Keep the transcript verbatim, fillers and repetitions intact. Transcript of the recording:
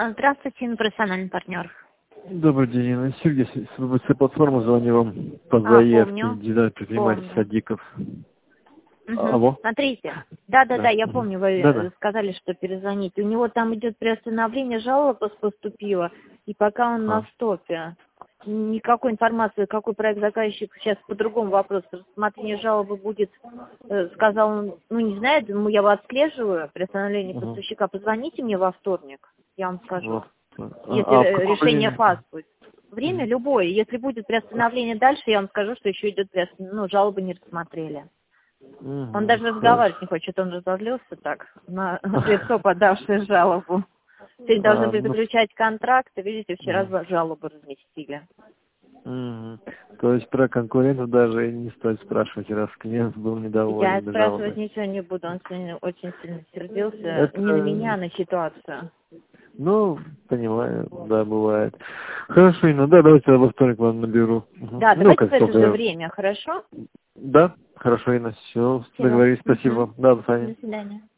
А, Здравствуйте, профессиональный партнер. Добрый день, Инна. Сергей, с ВБЦ платформы, звоню вам по А, заявке, помню. индивидуальный предприниматель Помню. Садиков. Угу. Алло? Смотрите. Да-да-да, Да. я помню, вы Да-да. э, сказали, что перезвоните. У него там идет приостановление, жалоба поступила, и пока он на Ага. стопе. Никакой информации, какой проект заказчик, сейчас по другому вопросу. Рассмотрение жалобы будет, э, сказал он, ну не знаю, ну я его отслеживаю, приостановление Угу. поставщика. Позвоните мне во вторник, я вам скажу. Вот. А, Если а в э, каком решение времени? ФАС будет. Время Мгм. любое. Если будет приостановление дальше, я вам скажу, что еще идет приостановление. Ну, жалобы не рассмотрели. Он Мгм. даже Хорошо. разговаривать не хочет, он разозлился так, на лицо подавшее жалобу. Теперь должны А, были ну, заключать контракт, и, видите, вчера мгм. за- жалобу разместили. Мгм. То есть про конкурентов даже и не стоит спрашивать, раз клиент был Я недоволен спрашивать жалобой. ничего не буду, он сегодня очень сильно сердился. Не на меня, Это, а на ситуацию. ну, понимаю, да, бывает. Хорошо, Инна, да, давайте я во вторник вам наберу. Мгм. Да, Ну, давайте в как это же только. время, хорошо? Да, хорошо, Инна, все, Все. договорились, Угу. спасибо. Да, до свидания. До свидания.